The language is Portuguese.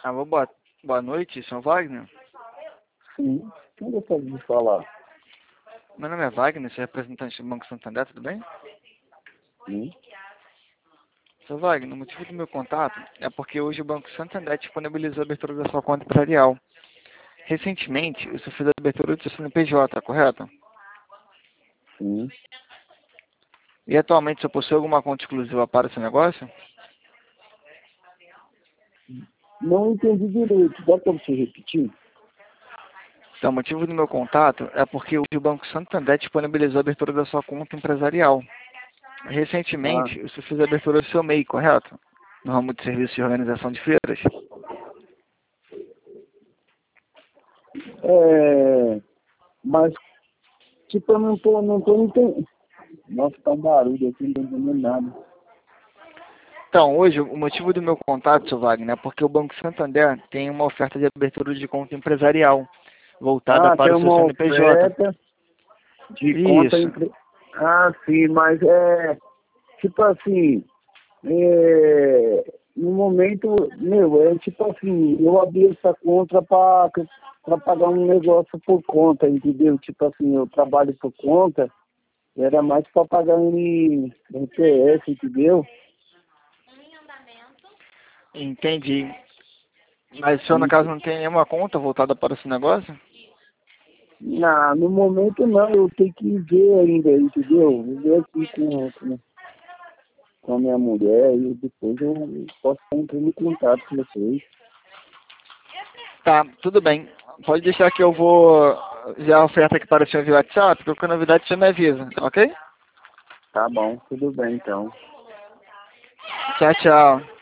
Alô, boa noite, São Wagner. Sim, quem gostaria de falar? Meu nome é Wagner, sou representante do Banco Santander, tudo bem? Sim. Sr. Wagner, o motivo do meu contato é porque hoje o Banco Santander disponibilizou a abertura da sua conta empresarial. Recentemente, o senhor fez a abertura do seu CNPJ, correto? Sim. E atualmente o senhor possui alguma conta exclusiva para o seu negócio? Não entendi direito. Dá para você repetir? Então, o motivo do meu contato é porque hoje o Banco Santander disponibilizou a abertura da sua conta empresarial. Ah, Recentemente, o senhor fez a abertura do seu MEI, correto? No ramo de serviço de organização de feiras. mas, tipo, eu não tô entendendo. Nossa, tá um barulho aqui, não tô entendendo nada. Então, hoje, o motivo do meu contato, Sr. Wagner, é porque o Banco Santander tem uma oferta de abertura de conta empresarial, voltada Ah, tem para o seu uma CNPJ. oferta de conta Isso. entre... Ah, sim, mas tipo assim, no momento, tipo assim, eu abri essa conta para pagar um negócio por conta, entendeu? Tipo assim, eu trabalho por conta, era mais para pagar em NPS, entendeu? Entendi. Mas o senhor, no caso, Isso. não tem nenhuma conta voltada para esse negócio? No momento não, eu tenho que ver ainda, entendeu? Vou ver aqui com a minha mulher e depois eu posso estar entrando em contato com vocês. Tá, tudo bem. Pode deixar que eu vou já a oferta aqui para o senhor via WhatsApp, qualquer novidade você me avisa, ok? Tá bom, tudo bem então. Tchau, tchau.